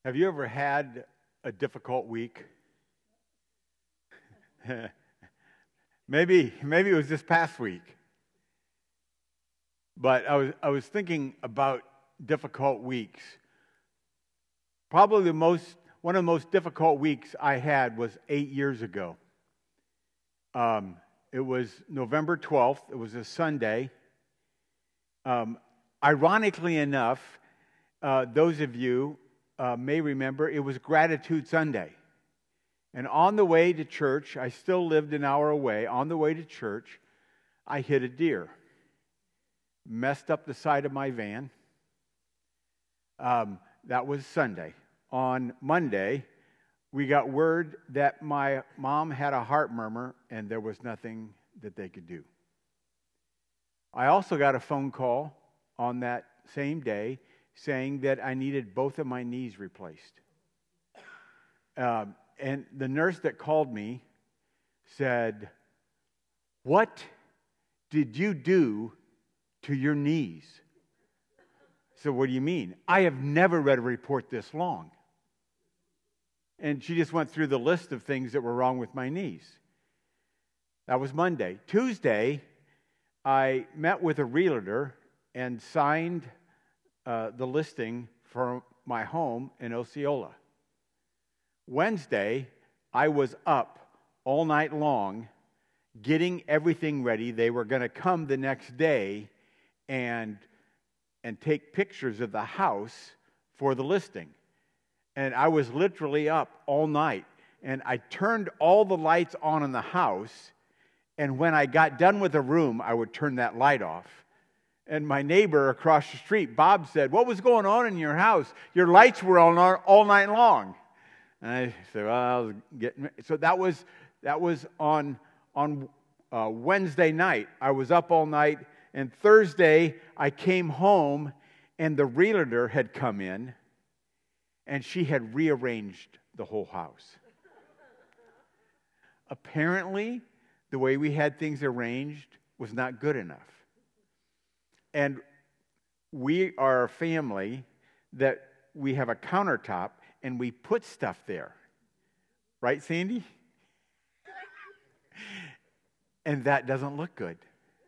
Have you ever had a difficult week? Maybe it was this past week. But I was thinking about difficult weeks. Probably one of the most difficult weeks I had was 8 years ago. It was November 12th. It was a Sunday. Ironically enough, those of you may remember it was Gratitude Sunday. And on the way to church, I still lived an hour away. On the way to church, I hit a deer. Messed up the side of my van. That was Sunday. On Monday, we got word that my mom had a heart murmur and there was nothing that they could do. I also got a phone call on that same day saying that I needed both of my knees replaced. And the nurse that called me said, "What did you do to your knees?" So what do you mean? I have never read a report this long. And she just went through the list of things that were wrong with my knees. That was Monday. Tuesday, I met with a realtor and signed the listing for my home in Osceola. Wednesday, I was up all night long getting everything ready. They were going to come the next day and take pictures of the house for the listing. And I was literally up all night. And I turned all the lights on in the house. And when I got done with a room, I would turn that light off. And my neighbor across the street, Bob, said, "What was going on in your house? Your lights were on all night long." And I said, "Well, I was getting..." So that was on Wednesday night. I was up all night. And Thursday, I came home, and the realtor had come in, and she had rearranged the whole house. Apparently, the way we had things arranged was not good enough. And we are a family that we have a countertop, and we put stuff there. Right, Sandy? And that doesn't look good.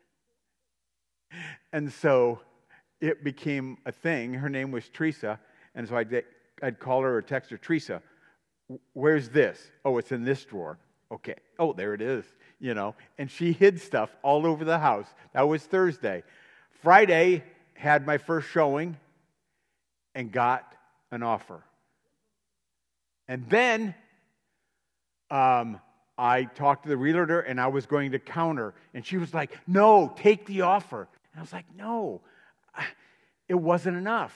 And so it became a thing. Her name was Teresa. And so I'd call her or text her, "Teresa, where's this?" "Oh, it's in this drawer." "Okay." "Oh, there it is." And she hid stuff all over the house. That was Thursday. Friday, had my first showing and got an offer. And then I talked to the realtor, and I was going to counter. And she was like, "No, take the offer." And I was like, "No, it wasn't enough."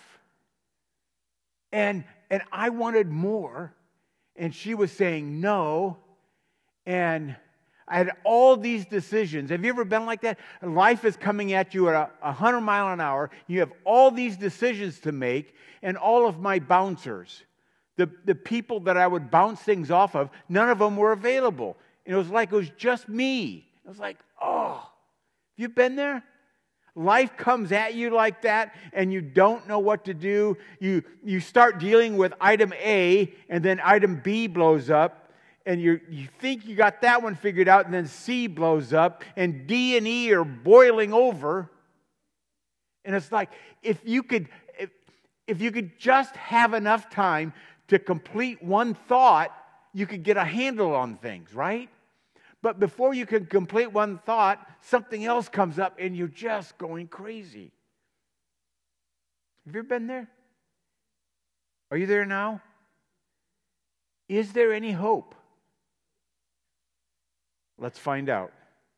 And I wanted more. And she was saying no. And I had all these decisions. Have you ever been like that? Life is coming at you at 100 miles an hour. You have all these decisions to make. And all of my bouncers, the people that I would bounce things off of, none of them were available. And it was like it was just me. It was like, oh, have you been there? Life comes at you like that, and you don't know what to do. You start dealing with item A, and then item B blows up, and you think you got that one figured out, and then C blows up, and D and E are boiling over. And it's like, if you could just have enough time to complete one thought, you could get a handle on things, right? But before you can complete one thought, something else comes up and you're just going crazy. Have you ever been there? Are you there now? Is there any hope? Let's find out.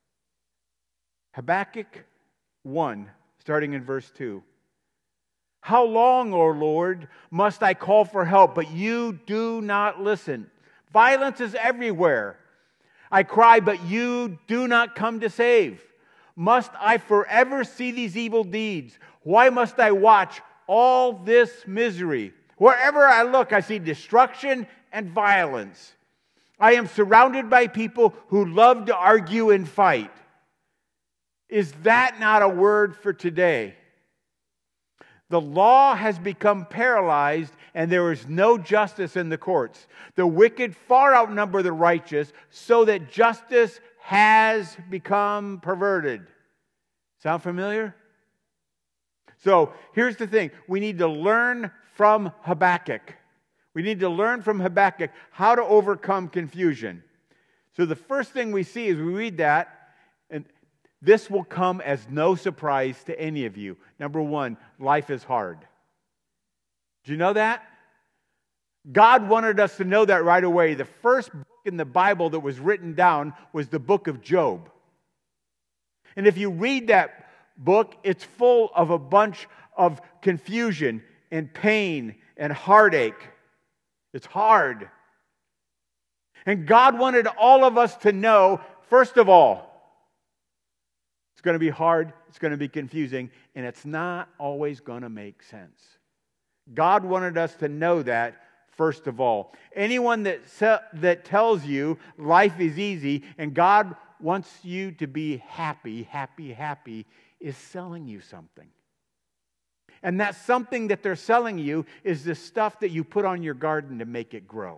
Habakkuk 1, starting in verse 2. "How long, O Lord, must I call for help, but you do not listen? Violence is everywhere. I cry, but you do not come to save. Must I forever see these evil deeds? Why must I watch all this misery? Wherever I look, I see destruction and violence. I am surrounded by people who love to argue and fight." Is that not a word for today? The law has become paralyzed, and there is no justice in the courts. The wicked far outnumber the righteous, so that justice has become perverted. Sound familiar? So here's the thing. We need to learn from Habakkuk. We need to learn from Habakkuk how to overcome confusion. So the first thing we see as we read that, and this will come as no surprise to any of you. Number one, life is hard. Do you know that? God wanted us to know that right away. The first book in the Bible that was written down was the book of Job. And if you read that book, it's full of a bunch of confusion and pain and heartache. It's hard. And God wanted all of us to know, first of all, it's going to be hard, it's going to be confusing, and it's not always going to make sense. God wanted us to know that, first of all. Anyone that tells you life is easy and God wants you to be happy, is selling you something. And that something that they're selling you is the stuff that you put on your garden to make it grow.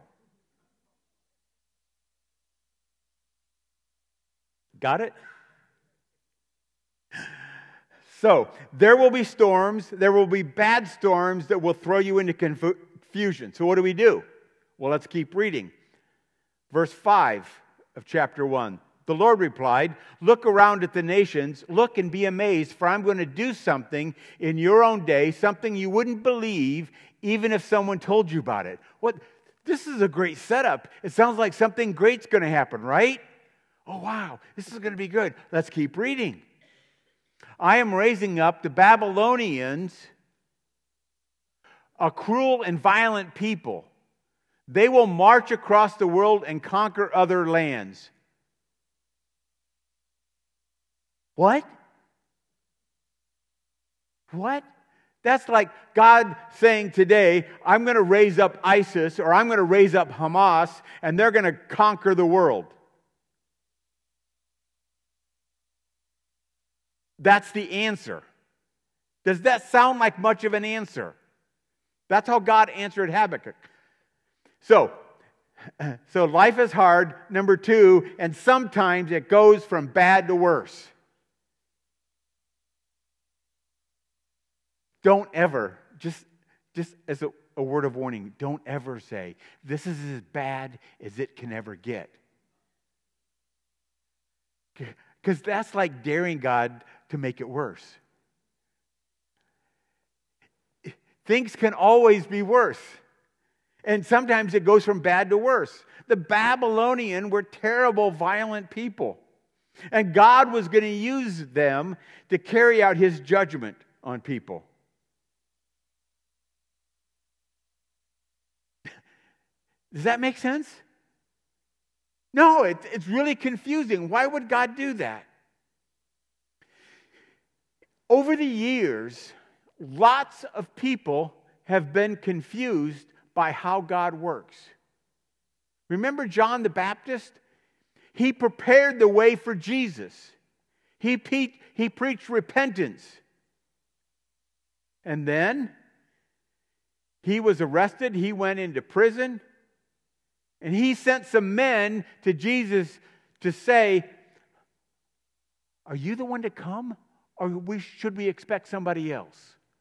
Got it? So, there will be storms, there will be bad storms that will throw you into confusion. So what do? Well, let's keep reading. Verse 5 of chapter 1. The Lord replied, "Look around at the nations, look and be amazed, for I'm going to do something in your own day, something you wouldn't believe even if someone told you about it." What? This is a great setup. It sounds like something great's going to happen, right? Oh, wow, this is going to be good. Let's keep reading. I am raising up the Babylonians, a cruel and violent people. They will march across the world and conquer other lands. What? What? That's like God saying today, I'm going to raise up ISIS or I'm going to raise up Hamas and they're going to conquer the world. That's the answer. Does that sound like much of an answer? That's how God answered Habakkuk. So life is hard, number two, and sometimes it goes from bad to worse. Don't ever, just as a word of warning, don't ever say, this is as bad as it can ever get. Because that's like daring God to make it worse. Things can always be worse. And sometimes it goes from bad to worse. The Babylonians were terrible, violent people. And God was going to use them to carry out His judgment on people. Does that make sense? No, it's really confusing. Why would God do that? Over the years, lots of people have been confused by how God works. Remember John the Baptist? He prepared the way for Jesus. He preached repentance. And then he was arrested. He went into prison. And he sent some men to Jesus to say, are you the one to come? Or should we expect somebody else?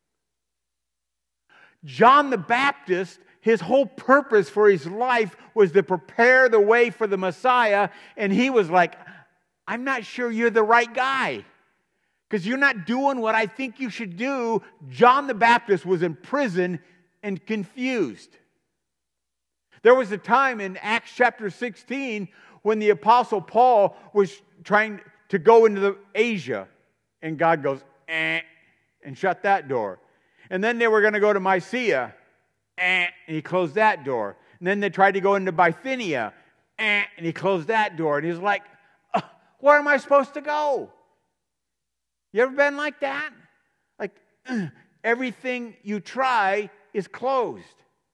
John the Baptist, his whole purpose for his life was to prepare the way for the Messiah. And he was like, I'm not sure you're the right guy. Because you're not doing what I think you should do. John the Baptist was in prison and confused. There was a time in Acts chapter 16 when the Apostle Paul was trying to go into Asia. And God goes, and shut that door. And then they were going to go to Mysia. And He closed that door. And then they tried to go into Bithynia. And He closed that door. And He's like, where am I supposed to go? You ever been like that? Like, everything you try is closed.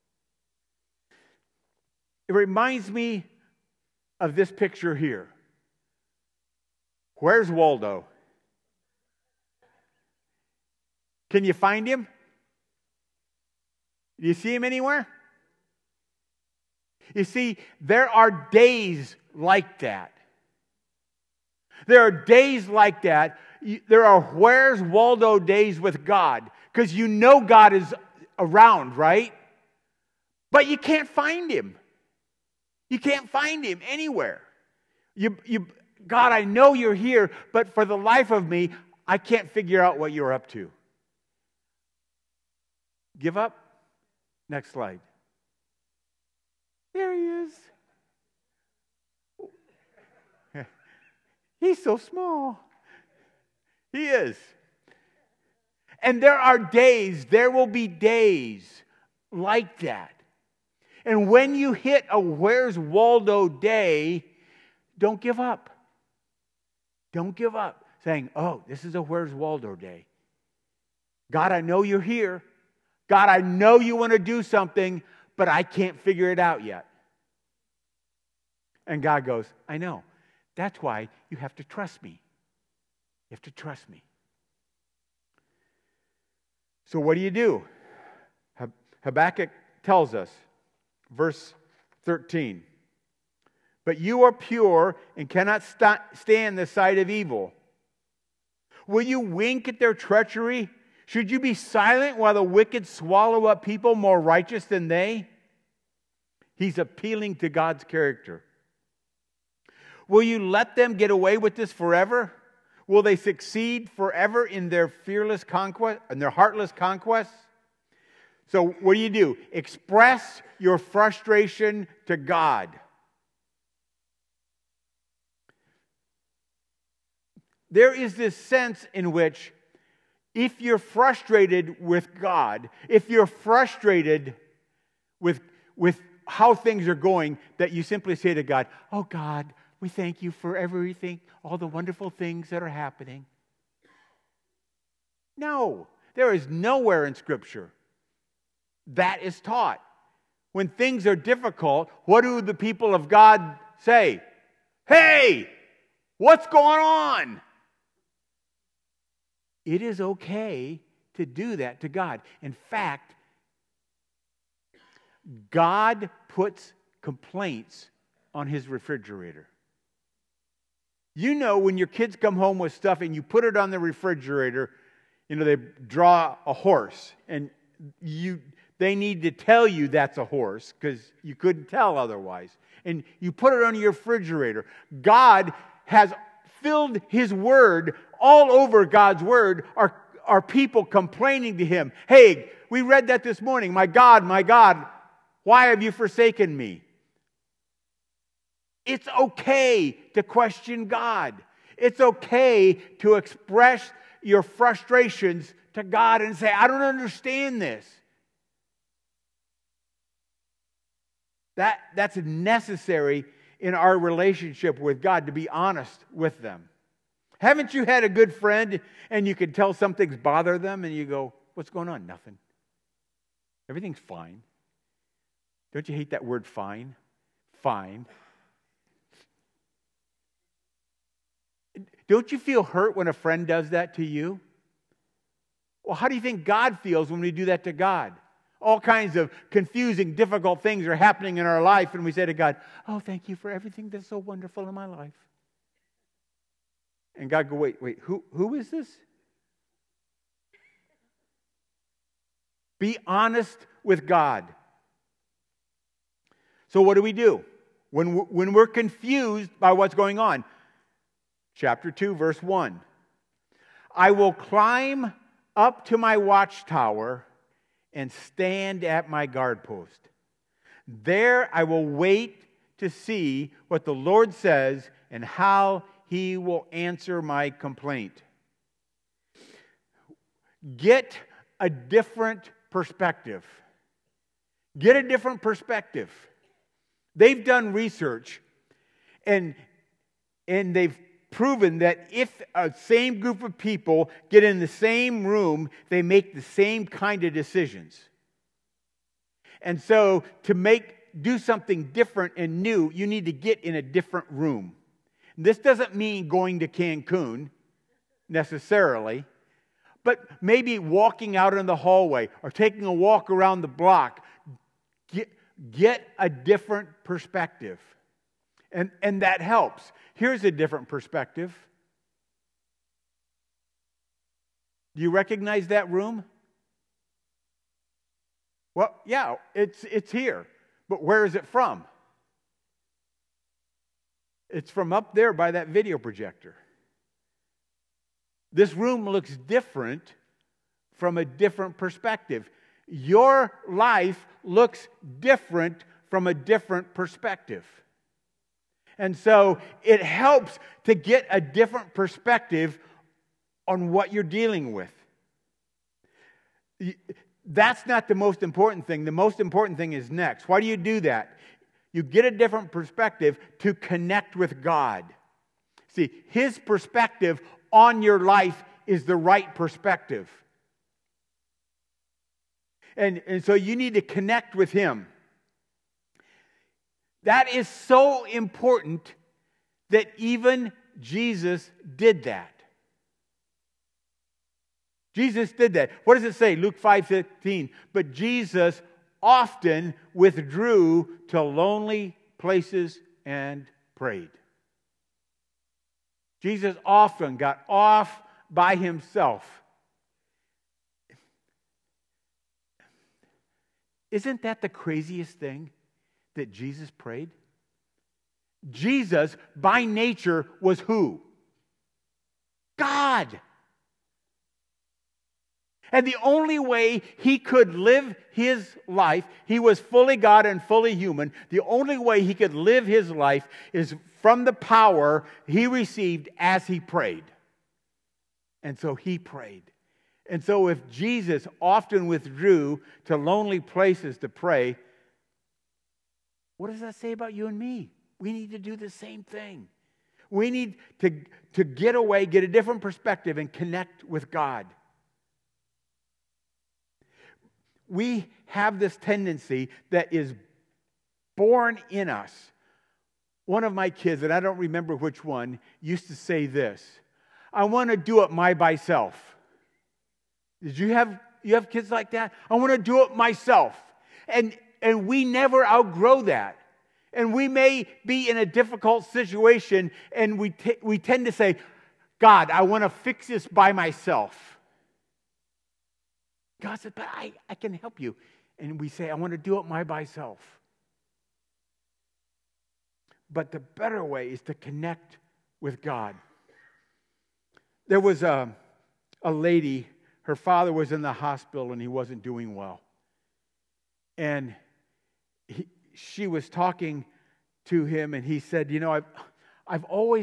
It reminds me of this picture here. Where's Waldo? Can you find him? Do you see him anywhere? You see, there are days like that. There are days like that. There are Where's Waldo days with God. Because you know God is around, right? But you can't find him. You can't find him anywhere. God, I know you're here, but for the life of me, I can't figure out what you're up to. Give up? Next slide. There he is. He's so small. He is. And there will be days like that. And when you hit a Where's Waldo day, don't give up. Don't give up. Saying, oh, this is a Where's Waldo day. God, I know you're here. God, I know you want to do something, but I can't figure it out yet. And God goes, I know. That's why you have to trust me. You have to trust me. So what do? Habakkuk tells us, verse 13, but you are pure and cannot stand the sight of evil. Will you wink at their treachery? Should you be silent while the wicked swallow up people more righteous than they? He's appealing to God's character. Will you let them get away with this forever? Will they succeed forever in their fearless conquest and their heartless conquests? So what do? Express your frustration to God. There is this sense in which if you're frustrated with God, if you're frustrated with how things are going, that you simply say to God, oh God, we thank you for everything, all the wonderful things that are happening. No, there is nowhere in Scripture that is taught. When things are difficult, what do the people of God say? Hey, what's going on? It is okay to do that to God. In fact, God puts complaints on his refrigerator. You know, when your kids come home with stuff and you put it on the refrigerator, you know, they draw a horse and they need to tell you that's a horse because you couldn't tell otherwise. And you put it on your refrigerator. God has filled his word all over. God's word are people complaining to him. Hey, we read that this morning. My God, why have you forsaken me? It's okay to question God. It's okay to express your frustrations to God and say, I don't understand this. That's necessary in our relationship with God, to be honest with them. Haven't you had a good friend and you can tell something's bothered them and you go, what's going on? Nothing. Everything's fine. Don't you hate that word fine? Fine. Don't you feel hurt when a friend does that to you? Well, how do you think God feels when we do that to God? All kinds of confusing, difficult things are happening in our life, and we say to God, oh, thank you for everything that's so wonderful in my life. And God go, wait, who is this? Be honest with God. So what do? When we're confused by what's going on? Chapter 2, verse 1. I will climb up to my watchtower and stand at my guard post. There I will wait to see what the Lord says and how he will answer my complaint. Get a different perspective. Get a different perspective. They've done research and they've proven that if a same group of people get in the same room, they make the same kind of decisions. And so to do something different and new, you need to get in a different room. This doesn't mean going to Cancun necessarily, But maybe walking out in the hallway or taking a walk around the block, get a different perspective. And that helps. Here's a different perspective. Do you recognize that room? Well, yeah, it's here. But where is it from? It's from up there by that video projector. This room looks different from a different perspective. Your life looks different from a different perspective. And so it helps to get a different perspective on what you're dealing with. That's not the most important thing. The most important thing is next. Why do you do that? You get a different perspective to connect with God. See, His perspective on your life is the right perspective. And so you need to connect with Him. That is so important that even Jesus did that. Jesus did that. What does it say? Luke 5:15. But Jesus often withdrew to lonely places and prayed. Jesus often got off by himself. Isn't that the craziest thing? That Jesus prayed? Jesus, by nature, was who? God. And the only way He could live His life, He was fully God and fully human. The only way He could live His life is from the power He received as He prayed. And so He prayed. And so if Jesus often withdrew to lonely places to pray, what does that say about you and me? We need to do the same thing. We need to get away, get a different perspective, and connect with God. We have this tendency that is born in us. One of my kids, and I don't remember which one, used to say this: I want to do it my myself. Did you have kids like that? I want to do it myself. And we never outgrow that. And we may be in a difficult situation and we tend to say, God, I want to fix this by myself. God said, but I can help you. And we say, I want to do it my myself. But the better way is to connect with God. There was a lady, her father was in the hospital and he wasn't doing well. And she was talking to him, and he said, I've always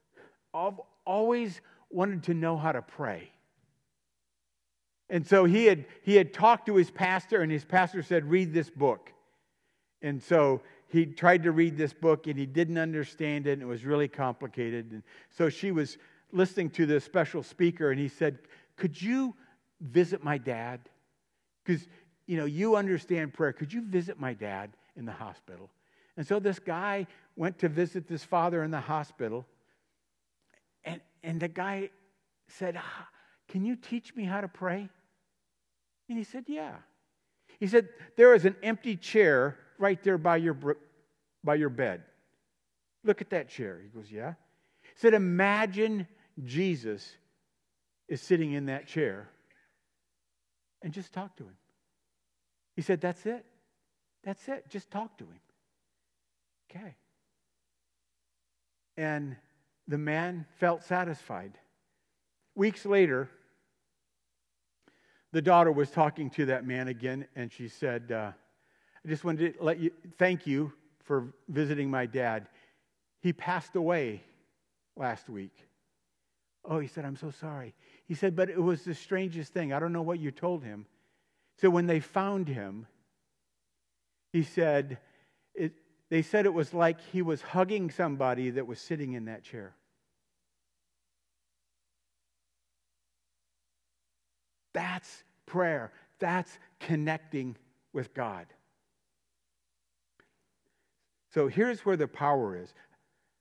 wanted to know how to pray. And so he had talked to his pastor, and his pastor said, read this book. And so he tried to read this book, and he didn't understand it, and it was really complicated. And so she was listening to the special speaker, and he said, could you visit my dad? Because you understand prayer. Could you visit my dad in the hospital? And so this guy went to visit this father in the hospital. And the guy said, can you teach me how to pray? And he said, yeah. He said, there is an empty chair right there by your bed. Look at that chair. He goes, yeah. He said, imagine Jesus is sitting in that chair and just talk to him. He said, that's it. That's it. Just talk to him. Okay. And the man felt satisfied. Weeks later, the daughter was talking to that man again, and she said, I just wanted to thank you for visiting my dad. He passed away last week. Oh, he said, I'm so sorry. He said, but it was the strangest thing. I don't know what you told him. So when they found him, he said, they said it was like he was hugging somebody that was sitting in that chair. That's prayer. That's connecting with God. So here's where the power is.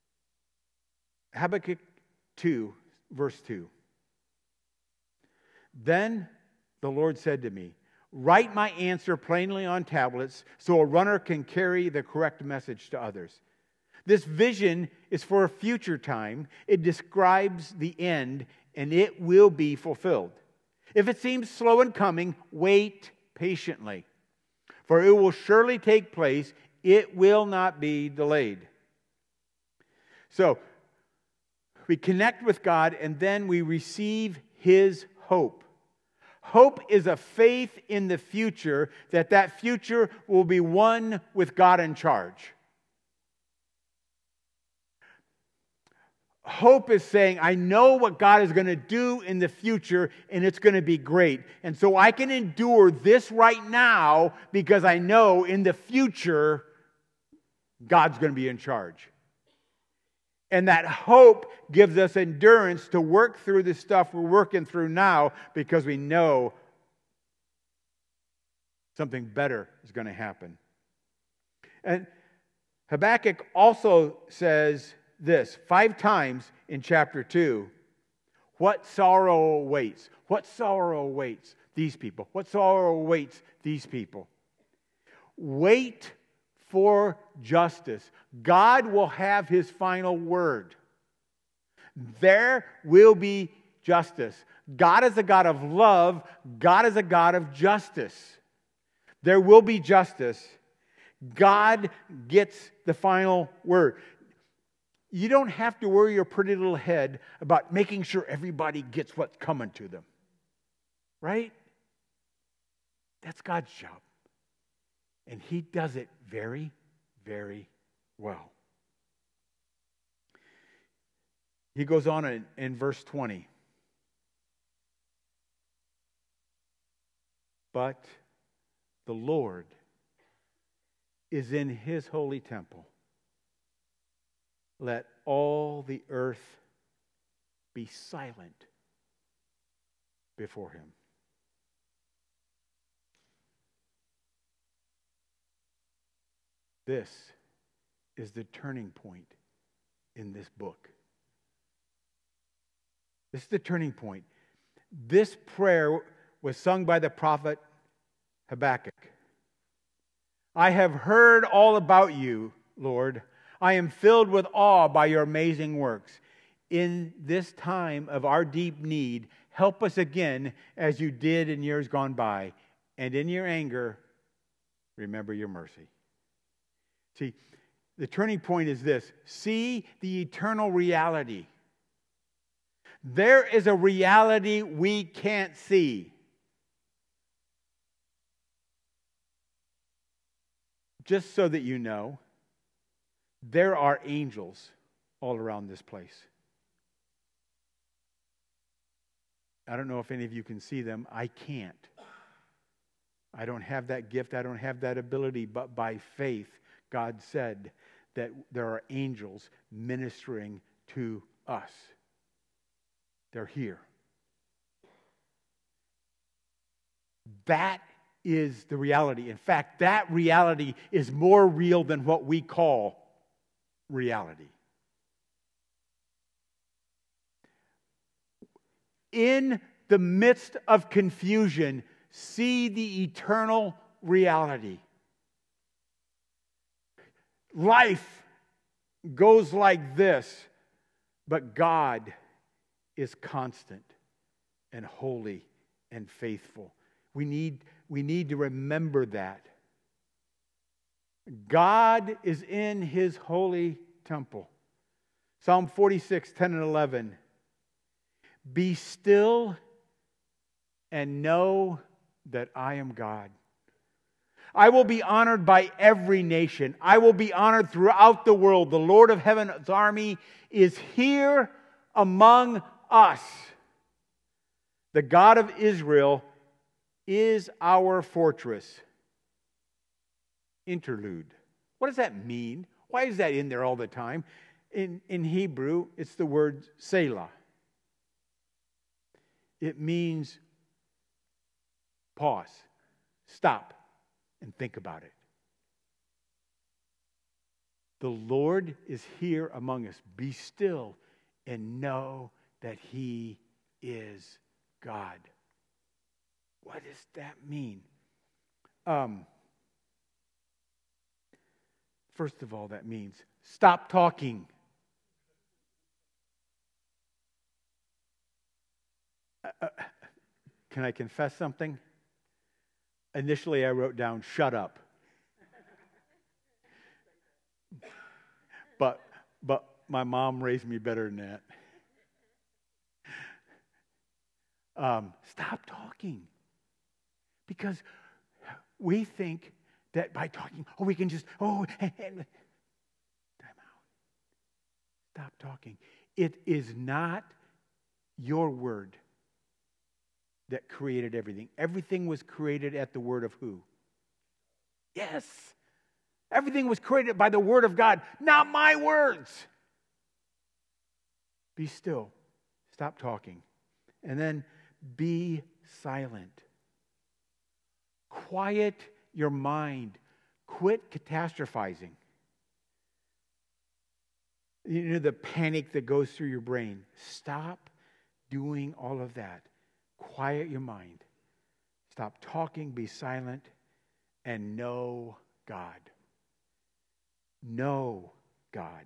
Habakkuk 2, verse 2. Then the Lord said to me, write my answer plainly on tablets so a runner can carry the correct message to others. This vision is for a future time. It describes the end, and it will be fulfilled. If it seems slow in coming, wait patiently, for it will surely take place. It will not be delayed. So, we connect with God, and then we receive His hope. Hope is a faith in the future, that future will be one with God in charge. Hope is saying, I know what God is going to do in the future, and it's going to be great. And so I can endure this right now because I know in the future, God's going to be in charge. And that hope gives us endurance to work through the stuff we're working through now because we know something better is going to happen. And Habakkuk also says this 5 times in chapter 2. What sorrow awaits? What sorrow awaits these people? What sorrow awaits these people? Wait for justice. God will have His final word. There will be justice. God is a God of love. God is a God of justice. There will be justice. God gets the final word. You don't have to worry your pretty little head about making sure everybody gets what's coming to them. Right? That's God's job. And He does it very, very well. He goes on in verse 20. But the Lord is in His holy temple. Let all the earth be silent before Him. This is the turning point in this book. This is the turning point. This prayer was sung by the prophet Habakkuk. I have heard all about you, Lord. I am filled with awe by your amazing works. In this time of our deep need, help us again as you did in years gone by. And in your anger, remember your mercy. See, the turning point is this. See the eternal reality. There is a reality we can't see. Just so that you know, there are angels all around this place. I don't know if any of you can see them. I can't. I don't have that gift. I don't have that ability. But by faith, God said that there are angels ministering to us. They're here. That is the reality. In fact, that reality is more real than what we call reality. In the midst of confusion, see the eternal reality. Life goes like this, but God is constant and holy and faithful. We need to remember that. God is in His holy temple. Psalm 46, 10 and 11. Be still and know that I am God. I will be honored by every nation. I will be honored throughout the world. The Lord of heaven's army is here among us. The God of Israel is our fortress. Interlude. What does that mean? Why is that in there all the time? In Hebrew, it's the word Selah. It means pause, stop, and think about it. The Lord is here among us. Be still and know that He is God. What does that mean? First of all, that means stop talking. Can I confess something? Initially, I wrote down, shut up. But my mom raised me better than that. Stop talking. Because we think that by talking, we can just, time out. Stop talking. It is not your word that created everything. Everything was created at the word of who? Yes. Everything was created by the word of God, not my words. Be still. Stop talking. And then be silent. Quiet your mind. Quit catastrophizing. You know, the panic that goes through your brain. Stop doing all of that. Quiet your mind. Stop talking, be silent, and know God. Know God.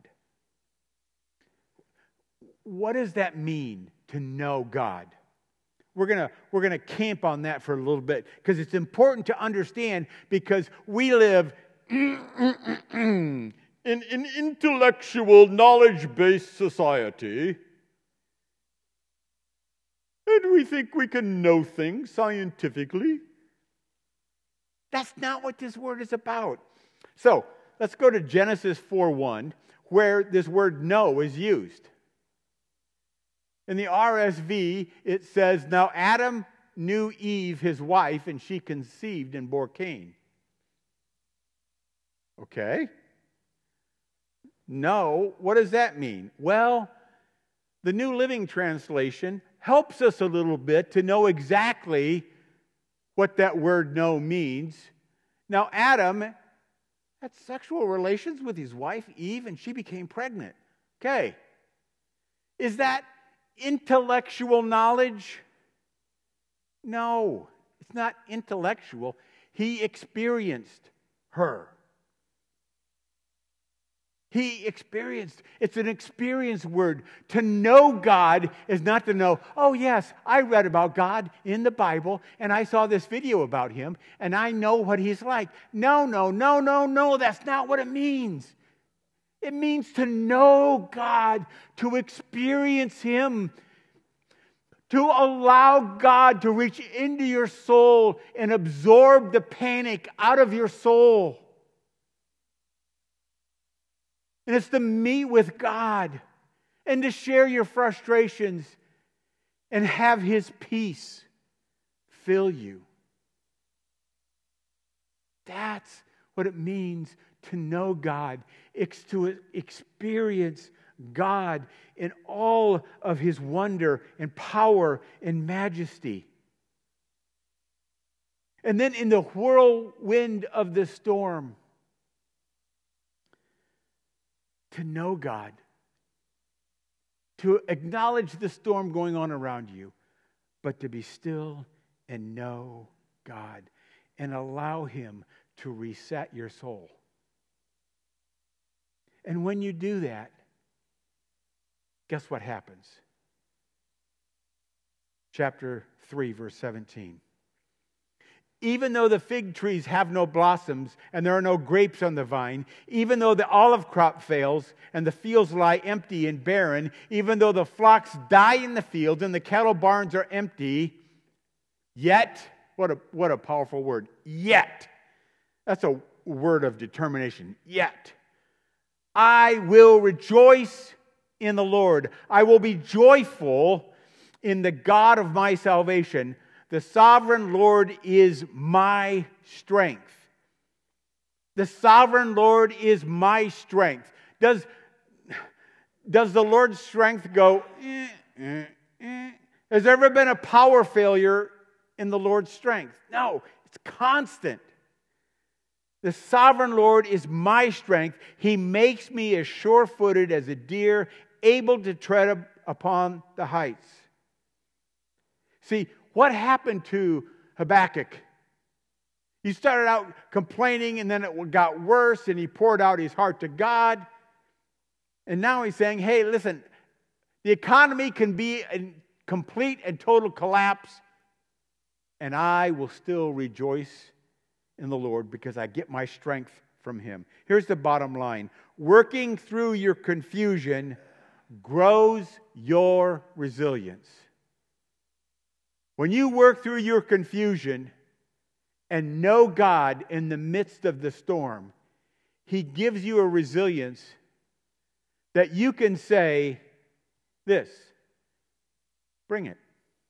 What does that mean to know God? We're gonna camp on that for a little bit because it's important to understand, because we live in an intellectual, knowledge-based society, and we think we can know things scientifically. That's not what this word is about. So let's go to Genesis 4:1, where this word know is used. In the RSV, it says, "Now Adam knew Eve, his wife, and she conceived and bore Cain." Okay. No, what does that mean? Well, the New Living Translation helps us a little bit to know exactly what that word know means. Now, Adam had sexual relations with his wife, Eve, and she became pregnant. Okay. Is that intellectual knowledge? No, it's not intellectual. He experienced her. He experienced. It's an experience word. To know God is not to know, oh yes, I read about God in the Bible and I saw this video about him and I know what he's like. No, that's not what it means. It means to know God, to experience him, to allow God to reach into your soul and absorb the panic out of your soul. And it's to meet with God and to share your frustrations and have his peace fill you. That's what it means to know God. It's to experience God in all of his wonder and power and majesty. And then in the whirlwind of the storm, to know God, to acknowledge the storm going on around you, but to be still and know God and allow him to reset your soul. And when you do that, guess what happens? Chapter 3, verse 17. Even though the fig trees have no blossoms and there are no grapes on the vine, even though the olive crop fails and the fields lie empty and barren, even though the flocks die in the fields and the cattle barns are empty, yet, what a powerful word, yet. That's a word of determination, yet. I will rejoice in the Lord. I will be joyful in the God of my salvation. The sovereign Lord is my strength. The sovereign Lord is my strength. Does the Lord's strength go, Has there ever been a power failure in the Lord's strength? No, it's constant. The sovereign Lord is my strength. He makes me as sure-footed as a deer, able to tread upon the heights. See, what happened to Habakkuk. He started out complaining, and then it got worse, and he poured out his heart to God. And now he's saying, hey, listen, the economy can be in complete and total collapse, and I will still rejoice in the Lord because I get my strength from Him. Here's the bottom line. Working through your confusion grows your resilience. When you work through your confusion and know God in the midst of the storm, He gives you a resilience that you can say this: bring it.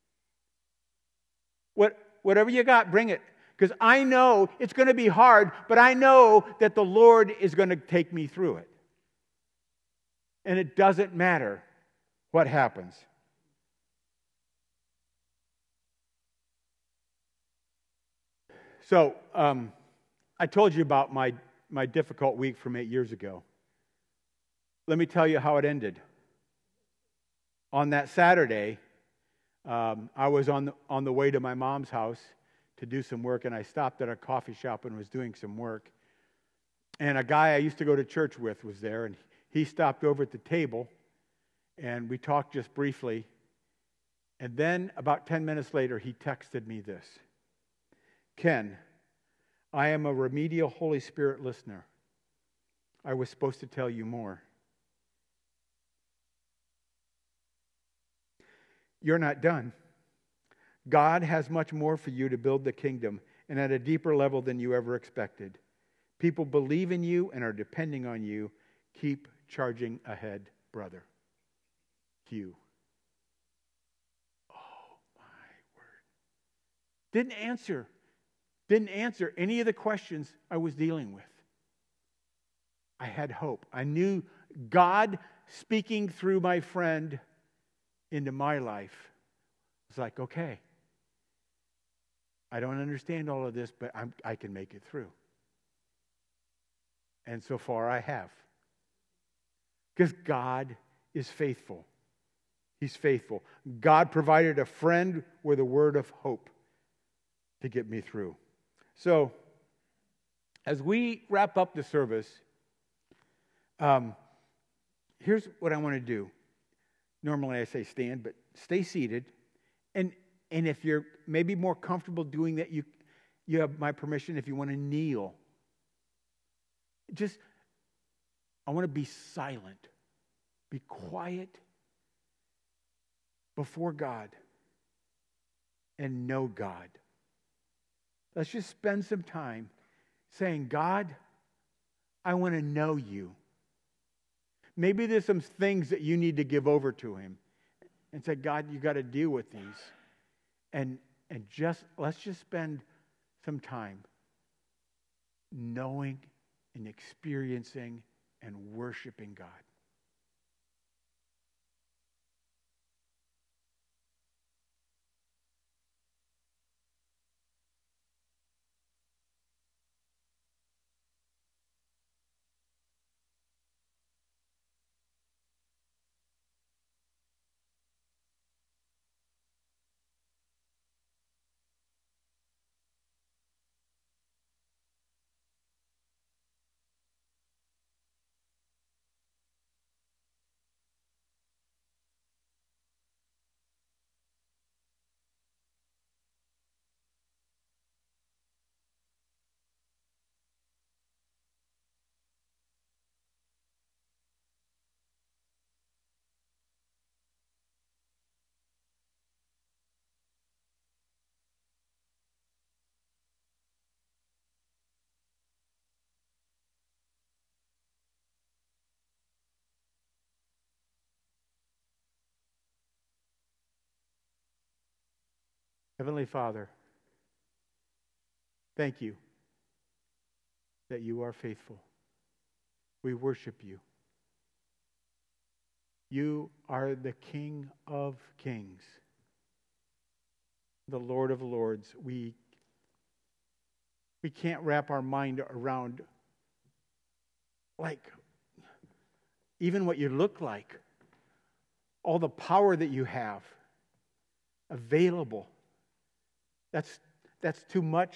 Whatever you got, bring it. Because I know it's going to be hard, but I know that the Lord is going to take me through it. And it doesn't matter what happens. So, I told you about my difficult week from 8 years ago. Let me tell you how it ended. On that Saturday, I was on the way to my mom's house to do some work, and I stopped at a coffee shop and was doing some work. And a guy I used to go to church with was there, and he stopped over at the table, and we talked just briefly. And then about 10 minutes later, he texted me this: Ken, I am a remedial Holy Spirit listener. I was supposed to tell you more. You're not done. God has much more for you to build the kingdom, and at a deeper level than you ever expected. People believe in you and are depending on you. Keep charging ahead, brother. Hugh. Oh, my word. Didn't answer any of the questions I was dealing with. I had hope. I knew God speaking through my friend into my life. It's like, okay, I don't understand all of this, but I can make it through. And so far I have. Because God is faithful. He's faithful. God provided a friend with a word of hope to get me through. So, as we wrap up the service, here's what I want to do. Normally I say stand, but stay seated. And if you're maybe more comfortable doing that, you have my permission if you want to kneel. I want to be silent. Be quiet before God and know God. Let's just spend some time saying, God, I want to know you. Maybe there's some things that you need to give over to Him. And say, God, you got to deal with these. And let's just spend some time knowing and experiencing and worshiping God. Heavenly Father, thank you that you are faithful. We worship you. You are the King of Kings, the Lord of Lords. We can't wrap our mind around, like, even what you look like, all the power that you have available. that's too much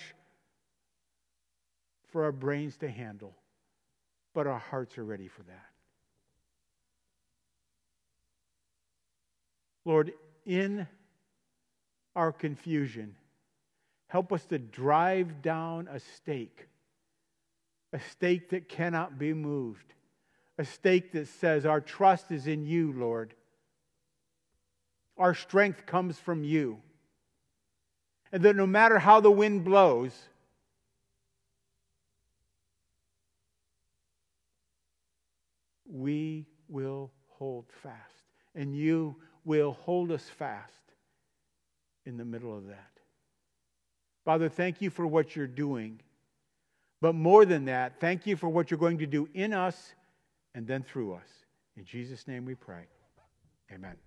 for our brains to handle, but our hearts are ready for that. Lord, in our confusion, help us to drive down a stake that cannot be moved, a stake that says our trust is in you, Lord. Our strength comes from you. And that no matter how the wind blows, we will hold fast. And you will hold us fast in the middle of that. Father, thank you for what you're doing. But more than that, thank you for what you're going to do in us and then through us. In Jesus' name we pray. Amen.